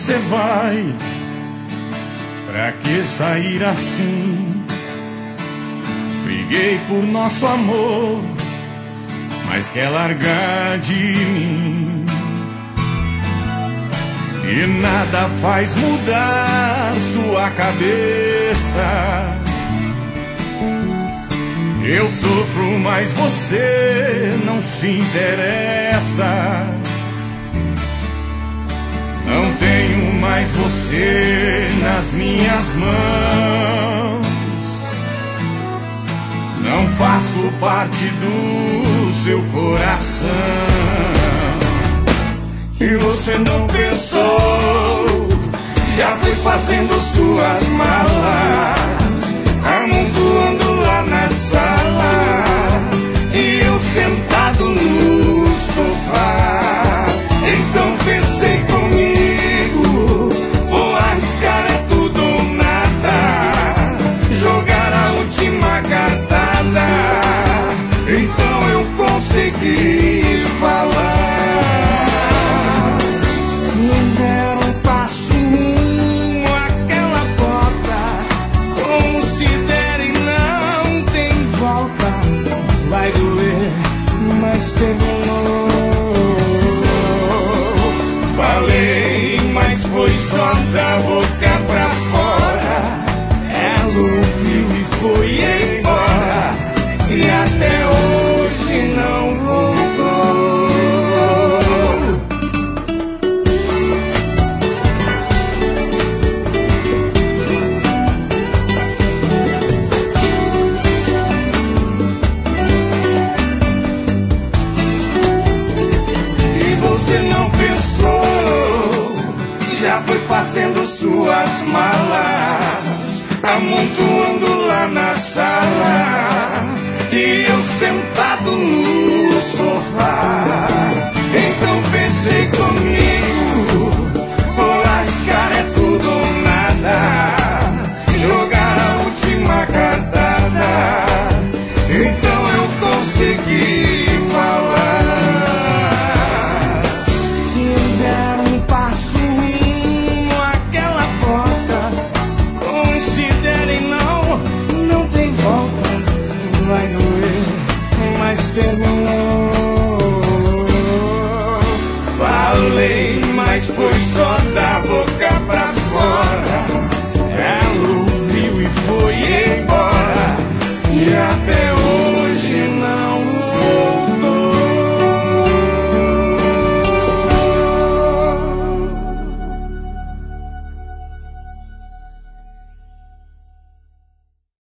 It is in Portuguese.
você vai? Pra que sair assim? Briguei por nosso amor, mas quer largar de mim. E nada faz mudar sua cabeça. Eu sofro, mas você não se interessa. Não tenho mais você nas minhas mãos. Não faço parte do seu coração. E você não pensou, já foi fazendo suas malas, amontoando lá na sala, e eu sentado no sofá. Então pensei comigo, vou arriscar, é tudo ou nada, jogar a última cartada. Então eu consegui falar. Se der um passo rumo àquela porta, considere, não tem volta. Vai doer, mas terminou. Falei, mas foi só da boca pra fora. Ela ouviu e foi embora, e até hoje não voltou. E você não pensou, já foi fazendo suas malas, amontoando lá na sala, e eu sentado no sofá. Então pensei comigo, vou arriscar, é tudo ou nada, jogar a última cartada. Então eu consegui falar. Se der um passo rumo àquela porta, considerem, não tem volta. Vai doer, mas terminou. Falei, mas foi só da boca pra fora. Ela ouviu e foi embora, e até